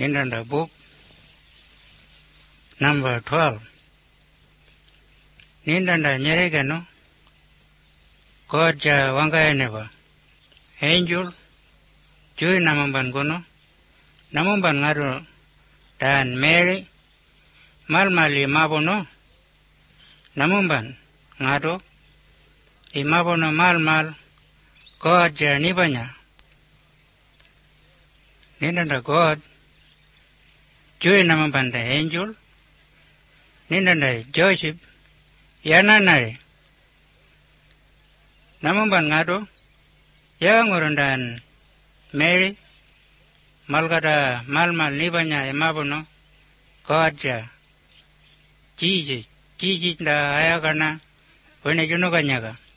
Nindanda book number 12. Nindanda nyeregano koja wangaeneva angel joy namamban gono namamban ngaro dan Mary malmali mabono namamban ngado imabono malmal koja nibanya nindanda God joy namamban the angel nindanda Joseph yananare namamban ngado yangorondan Mary malgada malmal nibanya emabono koja Jesus da ayagana wene juno kanyaga